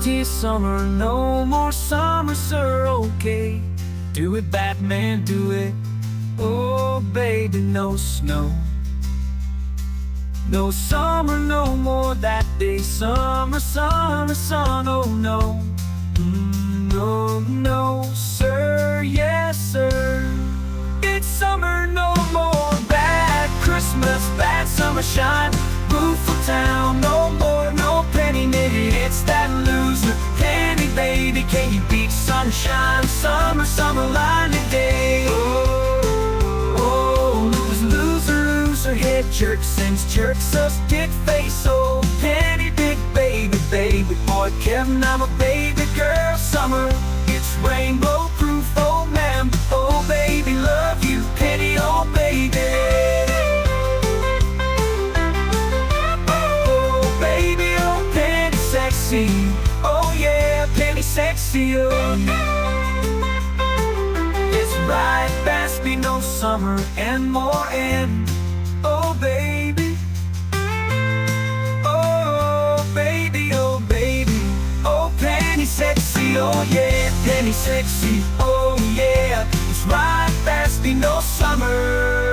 anti summer, no more summer, sir, okay. Do it, Batman, do it. Oh, baby, no snow. No summer, no more that day. Summer, summer, sun, oh no. No, no, sir, yes, sir. It's summer, no more. Bad Christmas, bad summer shine. Rueful town, no more, no penny knitted. It's that loser penny, baby. Can you beat sunshine? Summer, summer lining day. Oh, loser, head jerk, sends jerks us, get face. Oh, penny, big baby, baby boy Kevin, I'm a baby girl. Summer, it's rainbow proof, oh man. Oh, baby, love you, penny, oh, baby. Oh yeah, penny sexy, oh. It's right past me, no summer and more end. Oh baby. Oh baby, oh baby. Oh penny sexy, oh yeah, penny sexy, oh yeah. It's right past me, no summer